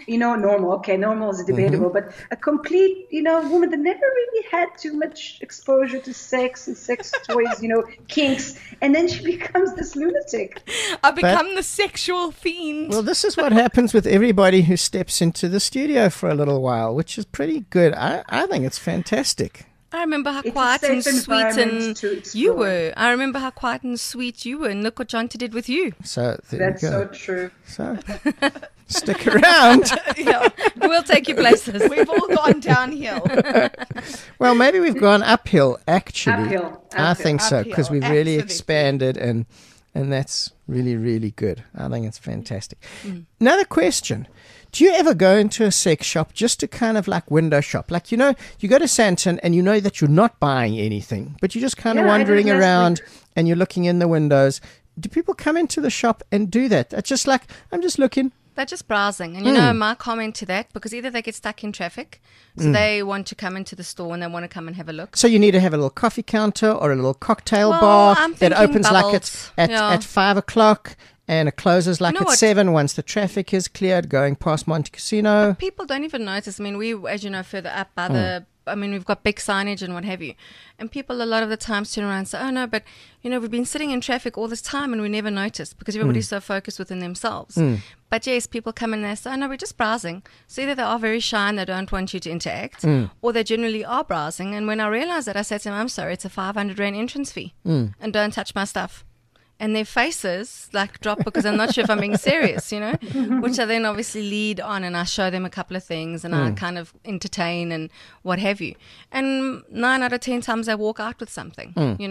normal is debatable, but a complete, woman that never really had too much exposure to sex and sex toys, kinks, and then she becomes this lunatic. I become the sexual fiend. Well, this is what happens with everybody who steps into the studio for a little while, which is pretty good. I think it's fantastic. I remember how It's a quiet and safe sweet environment to and explore. you were. I remember how quiet and sweet you were, and look what Jonty did with you. So there That's you so go. true. So stick around. Yeah. We'll take you places. We've all gone downhill. Well, maybe we've gone uphill, actually. Uphill. I think so, because Uphill, we've really absolutely. expanded, and that's really, really good. I think it's fantastic. Another question. Do you ever go into a sex shop just to kind of like window shop? Like, you go to Santon and you know that you're not buying anything, but you're just kind of Yeah, I did wandering last around week. and you're looking in the windows. Do people come into the shop and do that? It's just like, I'm just looking. They're just browsing. And my comment to that, because either they get stuck in traffic, so they want to come into the store and they want to come and have a look. So you need to have a little coffee counter or a little cocktail Well, bar I'm that thinking opens like bubbles. at Yeah. 5 o'clock and it closes like You know at what? 7 once the traffic is cleared going past Monte Casino. People don't even notice. I mean, we, as you know, further up by we've got big signage and what have you. And people a lot of the times turn around and say, oh, no, but, we've been sitting in traffic all this time and we never noticed because everybody's so focused within themselves. But yes, people come in and they say, oh, no, we're just browsing. So either they are very shy and they don't want you to interact, or they generally are browsing. And when I realized that, I said to them, I'm sorry, it's a 500 Rand entrance fee and don't touch my stuff. And their faces like drop because I'm not sure if I'm being serious, which I then obviously lead on and I show them a couple of things and I kind of entertain and what have you. And 9 out of 10 times they walk out with something,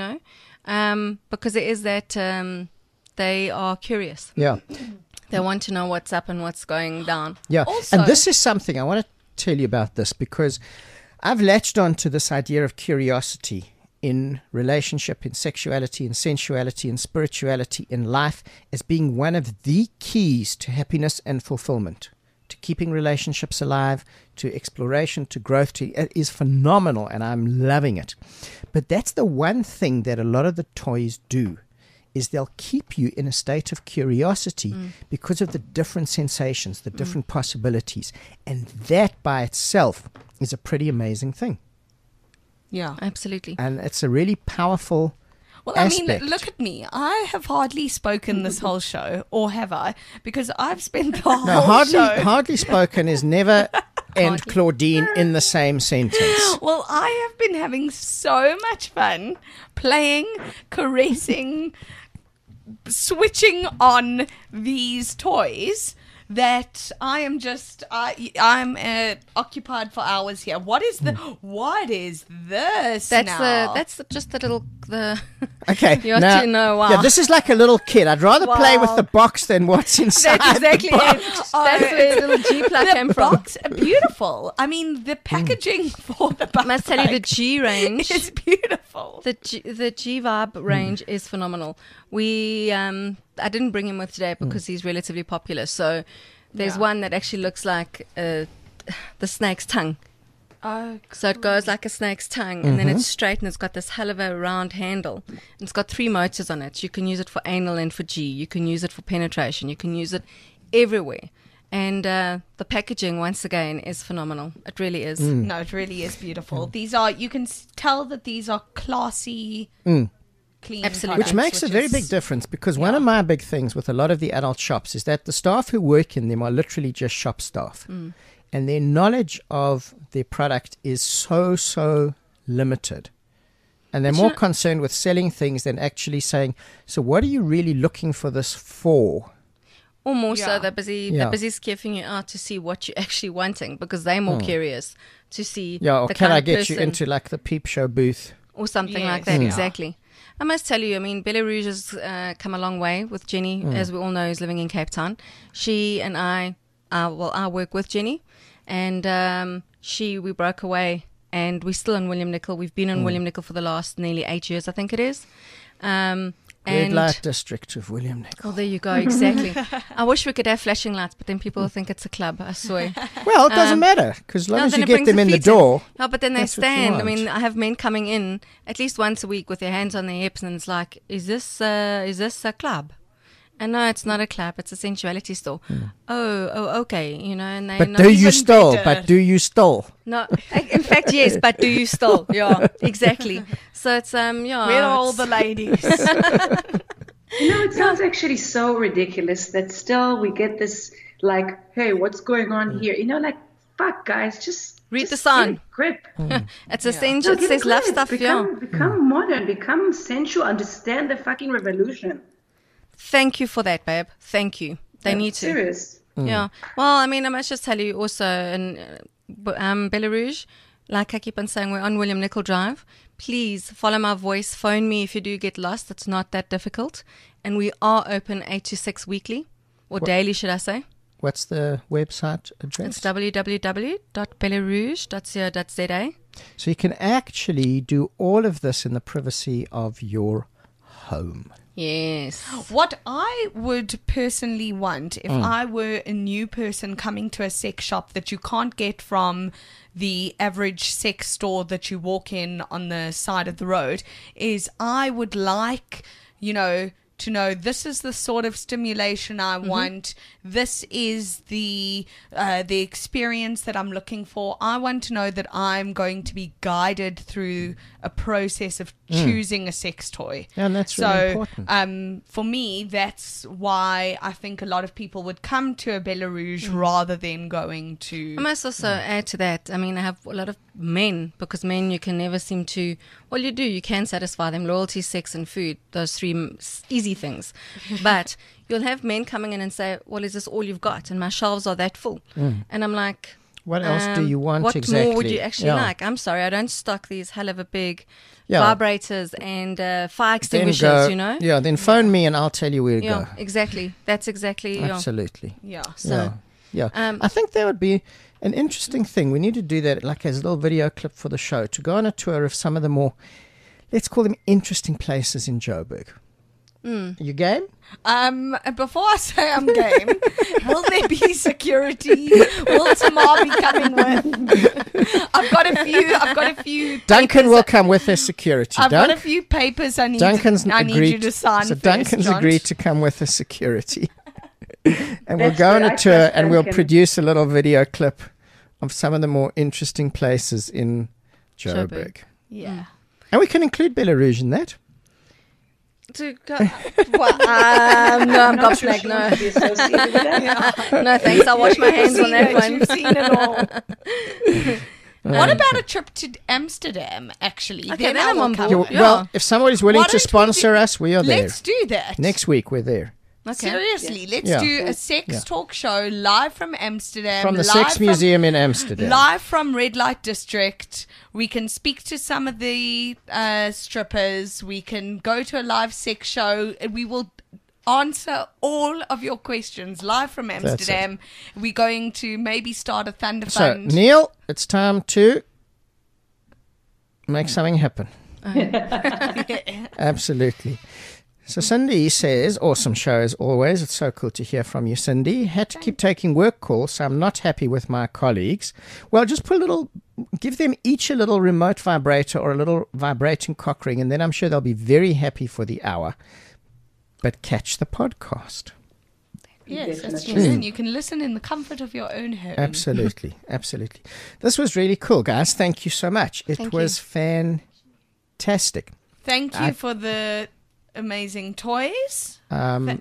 because it is that they are curious. Yeah. They want to know what's up and what's going down. Yeah. Also- And this is something I want to tell you about this because I've latched on to this idea of curiosity in relationship, in sexuality, in sensuality, in spirituality, in life as being one of the keys to happiness and fulfillment, to keeping relationships alive, to exploration, to growth. It is phenomenal and I'm loving it. But that's the one thing that a lot of the toys do, is they'll keep you in a state of curiosity because of the different sensations, the different possibilities. And that by itself is a pretty amazing thing. Yeah. Absolutely. And it's a really powerful Well, aspect. I mean, look at me. I have hardly spoken this whole show, or have I? Because I've spent the whole No, show. hardly spoken is never and Claudine in the same sentence. Well, I have been having so much fun playing, caressing, switching on these toys that I am just I'm occupied for hours here. What is this? That's just the little Okay, You have now, to know, wow. yeah, this is like a little kid. I'd rather play with Wow. the box than what's inside. That's exactly the it. box. That's where the little G plug came the from. box, beautiful. I mean, the packaging for the box I must tell you, the G range is beautiful. The G Vibe range is phenomenal. We I didn't bring him with today because he's relatively popular. So there's one that actually looks like the snake's tongue. Oh, So it goes like a snake's tongue, and then it's straight, and it's got this hell of a round handle. And it's got 3 motors on it. You can use it for anal and for G. You can use it for penetration. You can use it everywhere. And the packaging, once again, is phenomenal. It really is. no, it really is beautiful. These are, you can tell that these are classy, clean Absolutely. products, Which makes a very is- big difference because one of my big things with a lot of the adult shops is that the staff who work in them are literally just shop staff. And their knowledge of their product is so limited. And they're more concerned with selling things than actually saying, so what are you really looking for this for? Or more so, Yeah. they're busy scaffing you out to see what you're actually wanting because they're more curious to see Yeah, or the can kind I of get you person into like the peep show booth? or something like Yes. that. Yeah. Exactly. I must tell you, I mean, Bella Rouge has come a long way with Jenny, as we all know, who's living in Cape Town. She and I I work with Jenny, and we broke away, and we're still in William Nicol. We've been in William Nicol for the last nearly 8 years, I think it is. Red light district of William Nicol. Oh, there you go, exactly. I wish we could have flashing lights, but then people will think it's a club, I swear. Well, it doesn't matter, because as long as you get them in the door. No, but then they that's what you stand. I want. mean, I have men coming in at least once a week with their hands on their hips, and it's like, is this a club? And no, it's not a club. It's a sensuality store. Oh, okay. You know, and they. But do you still? But do you still? No, in fact, yes. But do you still? Yeah, exactly. So it's yeah. Where are all the ladies? It sounds actually so ridiculous that still we get this like, hey, what's going on here? Like, fuck, guys, just read the sign. Get a grip. It's essential. It says love stuff. Become modern. Become sensual. Understand the fucking revolution. Thank you for that, babe. Thank you. They need to. Serious. Yeah. Well, I mean, I must just tell you also, in Bella Rouge, like I keep on saying, we're on William Nicol Drive. Please follow my voice. Phone me if you do get lost. It's not that difficult. And we are open 8 to 6 weekly, or daily, should I say. What's the website address? It's www.bellarouge.co.za. So you can actually do all of this in the privacy of your home. Yes. What I would personally want, if I were a new person coming to a sex shop that you can't get from the average sex store that you walk in on the side of the road, is I would like, to know this is the sort of stimulation I want. This is the experience that I'm looking for. I want to know that I'm going to be guided through a process of choosing a sex toy. Yeah, and that's really important. For me, that's why I think a lot of people would come to a Bella Rouge rather than going to... I must also add to that. I mean, I have a lot of men, because men you can never seem to... Well, you do. You can satisfy them. Loyalty, sex, and food. Those three easy things. But you'll have men coming in and say, well, is this all you've got? And my shelves are that full. And I'm like... What else do you want what exactly? What more would you actually like? I'm sorry, I don't stock these hell of a big vibrators and fire extinguishers, Yeah, then phone me and I'll tell you where to go. Exactly. That's exactly... Absolutely. Yeah. So, Yeah. I think that would be an interesting thing. We need to do that like as a little video clip for the show, to go on a tour of some of the more, let's call them interesting places in Joburg. You game? Before I say I'm game, will there be security? Will Tamar be coming with? I've got a few. Duncan will come with as security. I've got a few papers I need you to sign. So Duncan's agreed to come with as security. And we'll go on a tour and we'll produce a little video clip of some of the more interesting places in Joburg. Yeah. And we can include Bella Rouge in that. No, I'm gobsmacked. No, thanks. I'll wash my hands on that one. You've seen it all. What about a trip to Amsterdam, actually? Okay, then I'm on board. Well, if somebody's willing to sponsor us, we are there. Let's do that. Next week, we're there. Okay. Seriously, let's do a sex talk show live from Amsterdam. From the Sex Museum in Amsterdam. Live from Red Light District. We can speak to some of the strippers. We can go to a live sex show. We will answer all of your questions live from Amsterdam. We're going to maybe start a Thunder Fund. So, Neil, it's time to make something happen. Absolutely. So Cindy says, awesome show as always. It's so cool to hear from you, Cindy. Had to keep taking work calls, so I'm not happy with my colleagues. Well, just give them each a little remote vibrator or a little vibrating cock ring, and then I'm sure they'll be very happy for the hour. But catch the podcast. Yes, that's true. You can listen in the comfort of your own home. Absolutely, absolutely. This was really cool, guys. Thank you so much. It was fantastic. Thank you for the amazing toys. Pleasure.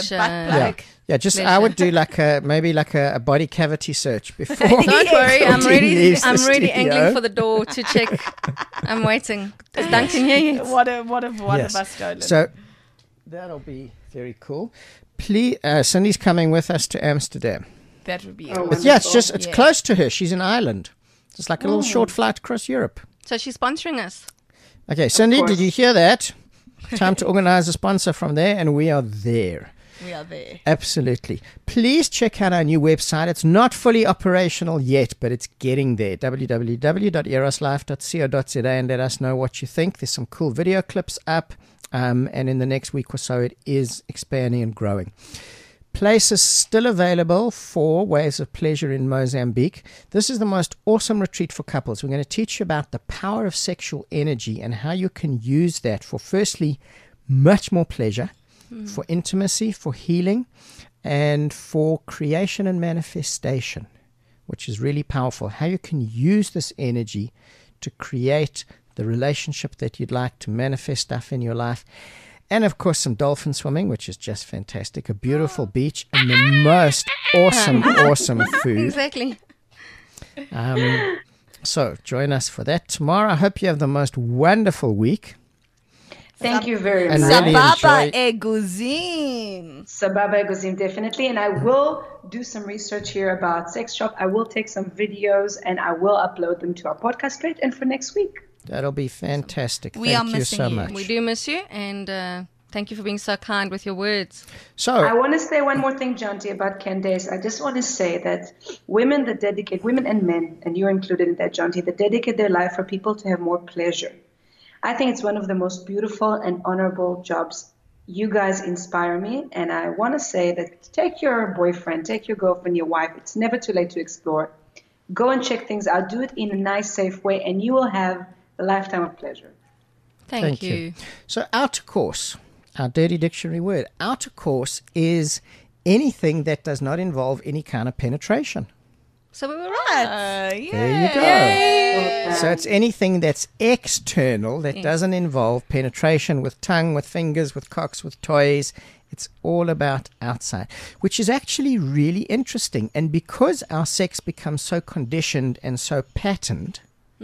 I would do maybe a body cavity search before. Don't worry, I'm ready angling for the door to check. I'm waiting. Is Duncan here yet? What have us stolen? So that'll be very cool. Please, Cindy's coming with us to Amsterdam. That would be it's close to her. She's in Ireland. It's like a little short flight across Europe. So she's sponsoring us. Okay, Cindy, did you hear that? Time to organize a sponsor from there, and we are there. We are there. Absolutely. Please check out our new website. It's not fully operational yet, but it's getting there. www.eroslife.co.za, and let us know what you think. There's some cool video clips up, and in the next week or so, it is expanding and growing. Places still available for Waves of Pleasure in Mozambique. This is the most awesome retreat for couples. We're going to teach you about the power of sexual energy and how you can use that for, firstly, much more pleasure, for intimacy, for healing, and for creation and manifestation, which is really powerful. How you can use this energy to create the relationship that you'd like, to manifest stuff in your life. And, of course, some dolphin swimming, which is just fantastic. A beautiful beach and the most awesome food. Exactly. So join us for that tomorrow. I hope you have the most wonderful week. Thank you very much. And really Sababa enjoy. Eguzim. Sababa Eguzim, definitely. And I will do some research here about Sex Shop. I will take some videos and I will upload them to our podcast page and for next week. That'll be fantastic. We are Thank you missing so you. much. We do miss you, and thank you for being so kind with your words. So, I want to say one more thing, Jonty, about Candace. I just want to say that women and men, and you're included in that, Jonty, that dedicate their life for people to have more pleasure. I think it's one of the most beautiful and honorable jobs. You guys inspire me, and I want to say that take your boyfriend, take your girlfriend, your wife. It's never too late to explore. Go and check things out. Do it in a nice, safe way, and you will have a lifetime of pleasure. Thank you. So outer course, our dirty dictionary word. Outer course is anything that does not involve any kind of penetration. So we were right. There you go. So it's anything that's external that doesn't involve penetration with tongue, with fingers, with cocks, with toys. It's all about outside, which is actually really interesting. And because our sex becomes so conditioned and so patterned,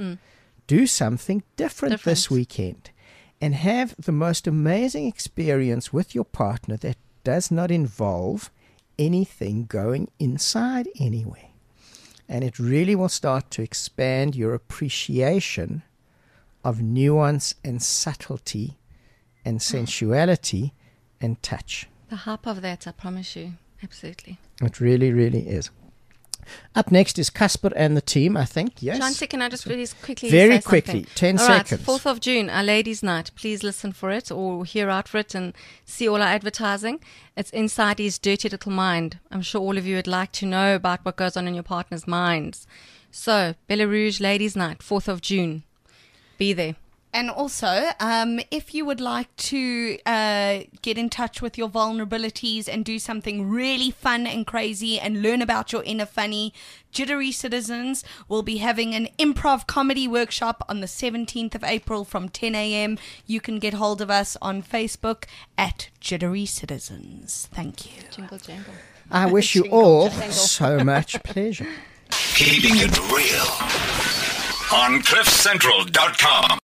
do something different this weekend and have the most amazing experience with your partner that does not involve anything going inside anywhere. And it really will start to expand your appreciation of nuance and subtlety and sensuality and touch. The hype of that, I promise you. Absolutely. It really, really is. Up next is Casper and the team, I think. Yes. John, can I just really quickly Very say quickly, something? 10 All right, seconds. 4th of June, our Ladies' Night. Please listen for it or hear out for it and see all our advertising. It's Inside His Dirty Little Mind. I'm sure all of you would like to know about what goes on in your partner's minds. So, Bella Rouge Ladies' Night, 4th of June. Be there. And also, if you would like to get in touch with your vulnerabilities and do something really fun and crazy and learn about your inner funny, Jittery Citizens will be having an improv comedy workshop on the 17th of April from 10 a.m. You can get hold of us on Facebook at Jittery Citizens. Thank you. Jingle, jangle. I wish you all so much pleasure. Keeping it real on CliffCentral.com.